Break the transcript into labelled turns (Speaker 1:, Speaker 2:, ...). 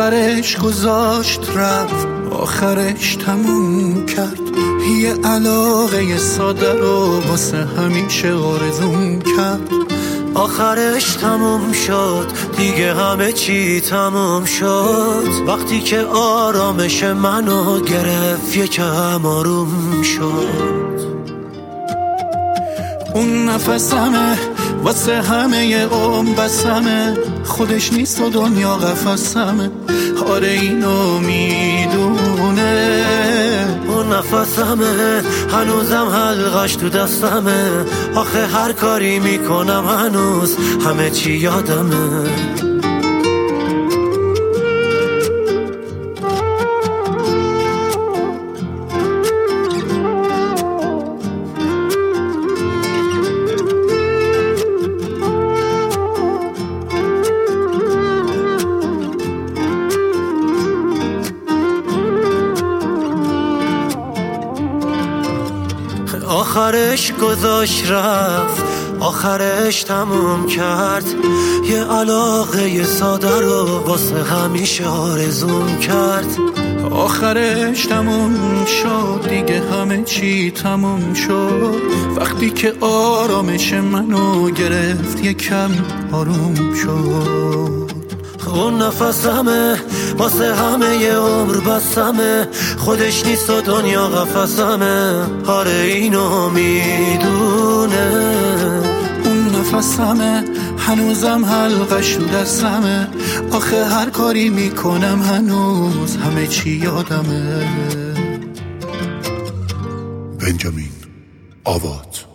Speaker 1: آخرش گذاشت رفت، آخرش تموم کرد. یه علاقه ساده رو واسه همیشه آرزوم کرد.
Speaker 2: آخرش تموم شد، دیگه همه چی تموم شد. وقتی که آرامش منو گرفت یکم آروم شد.
Speaker 1: اون نفسمه واسه همه عمر بسمه، خودش نیست و دنیا قفسمه. آره اینو میدونه.
Speaker 2: اون نفسمه هنوزم حلقش تو دستمه. آخه هر کاری میکنم هنوز همه چی یادمه. آخرش گذاشت رفت، آخرش تموم کرد. یه علاقه ساده رو واسه همیشه آرزوم کرد.
Speaker 1: آخرش تموم شد، دیگه همه چی تموم شد. وقتی که آرامش منو گرفت یکم آروم شد.
Speaker 2: اون نفسمه واسه همه ی عمر بسمه. خودش نیست و دنیا قفسمه. آره اینو میدونه.
Speaker 1: اون نفسمه هنوزم حلقش رو دستمه. آخه هر کاری میکنم هنوز همه چی یادمه.
Speaker 3: بنجامین آوات.